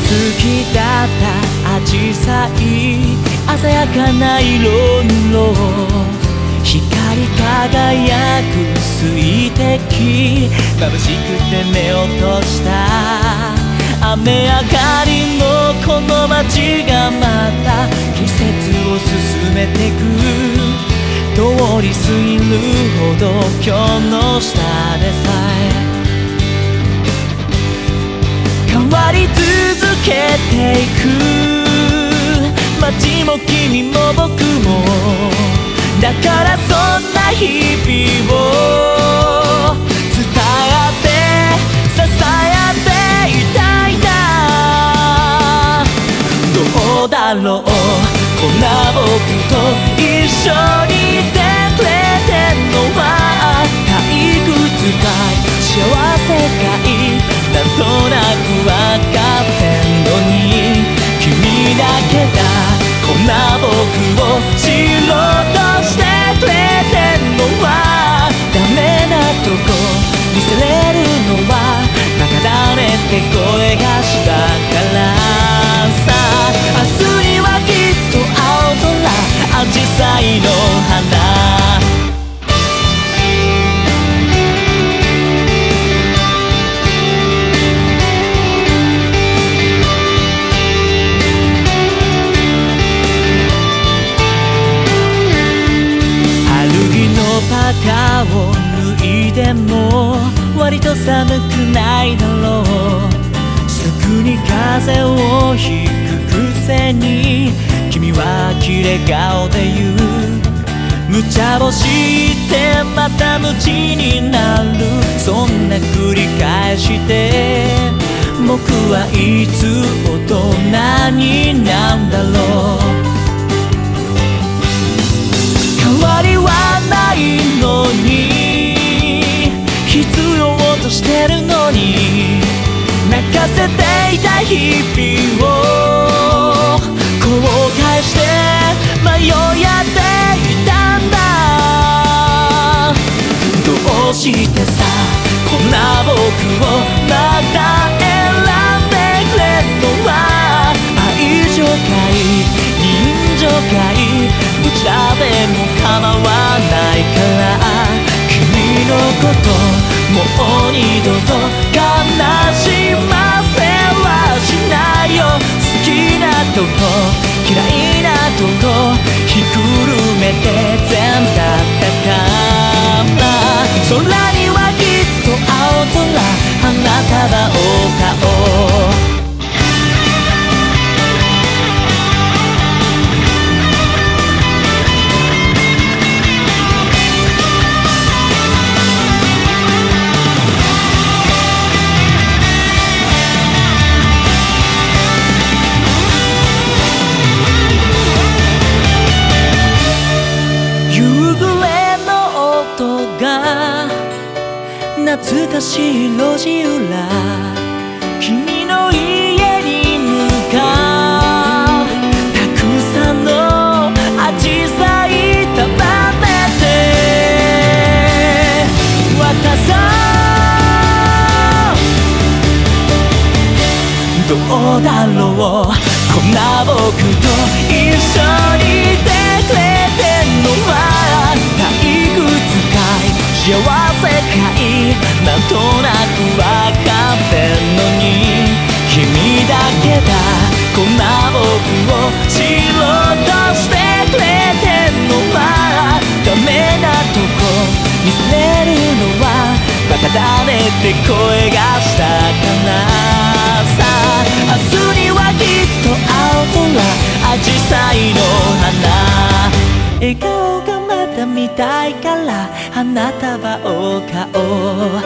きだったアジサイ、鮮やかな色の光り輝く水滴、眩しくて目を閉じた雨上がりのこの街がまた季節を進めてく、通り過ぎるほど今日の下でさえ変わり続けていく、街も君も僕も、だからそんな日々を伝えて支えていたいな。どうだろう、こんな僕と一緒にいてくれてんのは退屈かい幸せかい、なんとなくわかってんのに、君だけがこんな僕を知ろうとしてくれてんのは、ダメなとこ見せれるのはバカだねって声がしたからさ。明日にはきっと青空、アジサイの花、パーカーを脱いでも割と寒くないだろう、すぐに風邪をひくくせに君は切れ顔で言う、無茶をしてまた無知になる、そんな繰り返して僕はいつ大人になんだろう。変わりはないのに必要としてるのに、泣かせていた日々を後悔して迷いやっていたんだ。どうしてさこんな僕をまた選んでくれんのは、愛情かい人情かい、どちらでも構わないから、君のこともう二度と悲しませはしないよ。好きなとこ嫌いなとこひっくるめて全部だったから、空にはきっと青空、花束を買おう。懐かしい路地裏、君の家に向かう、たくさんのアジサイ束ねて渡そう。どうだろう、こんな僕と一緒にいてくれてんのは退屈かい幸せかい、なんとなくわかってんのに、君だけだこんな僕を知ろうとしてくれてんのは、ダメなとこ見せれるのはバカだねって声がしたからさ。明日にはきっと青空、アジサイの花、笑顔がまた見たいから花束を買おう。